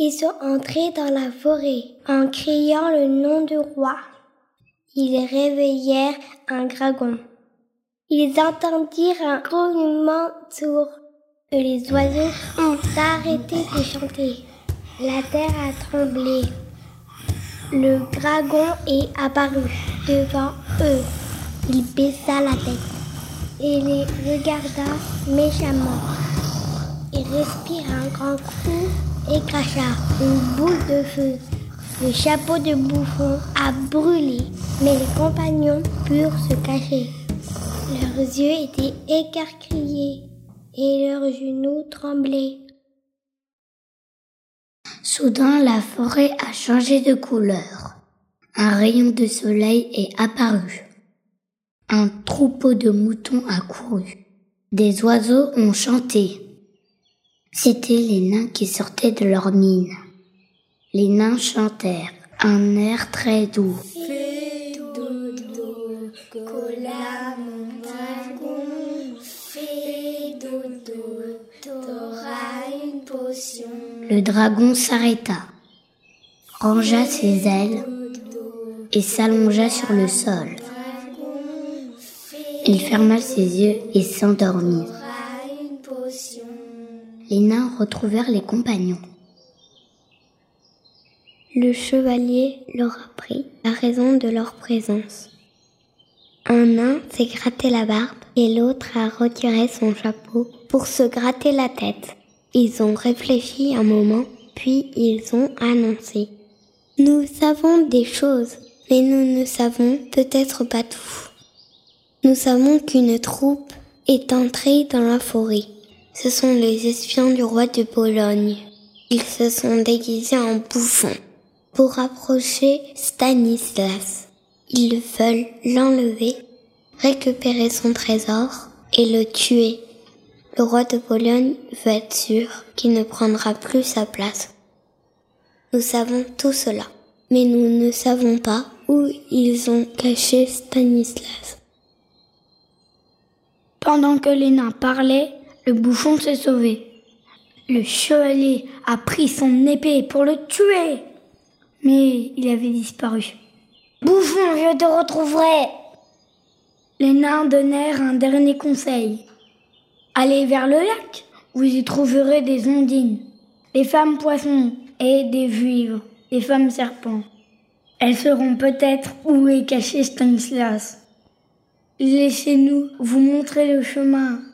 Ils sont entrés dans la forêt en criant le nom du roi. Ils réveillèrent un dragon. Ils entendirent un grognement sourd et les oiseaux ont arrêté de chanter. La terre a tremblé. Le dragon est apparu devant eux. Il baissa la tête et les regarda méchamment. Il respira un grand coup et cracha une boule de feu. Le chapeau de bouffon a brûlé, mais les compagnons purent se cacher. Leurs yeux étaient écarquillés et leurs genoux tremblaient. Soudain, la forêt a changé de couleur. Un rayon de soleil est apparu. Un troupeau de moutons a couru. Des oiseaux ont chanté. C'étaient les nains qui sortaient de leur mine. Les nains chantèrent un air très doux. Fais dodo, cola mon dragon. Fais dodo, t'auras une potion. Le dragon s'arrêta, rangea ses ailes et s'allongea sur le sol. Il ferma ses yeux et s'endormit. Les nains retrouvèrent les compagnons. Le chevalier leur apprit la raison de leur présence. Un nain s'est gratté la barbe et l'autre a retiré son chapeau pour se gratter la tête. Ils ont réfléchi un moment, puis ils ont annoncé. Nous savons des choses, mais nous ne savons peut-être pas tout. Nous savons qu'une troupe est entrée dans la forêt. Ce sont les espions du roi de Pologne. Ils se sont déguisés en bouffons pour approcher Stanislas. Ils veulent l'enlever, récupérer son trésor et le tuer. Le roi de Pologne veut être sûr qu'il ne prendra plus sa place. Nous savons tout cela, mais nous ne savons pas où ils ont caché Stanislas. Pendant que les nains parlaient, le bouffon s'est sauvé. Le chevalier a pris son épée pour le tuer, mais il avait disparu. « Bouffon, je te retrouverai !» Les nains donnèrent un dernier conseil. « Allez vers le lac, vous y trouverez des ondines, des femmes poissons et des vivres, des femmes serpents. Elles sauront peut-être où est caché Stanislas. Laissez-nous vous montrer le chemin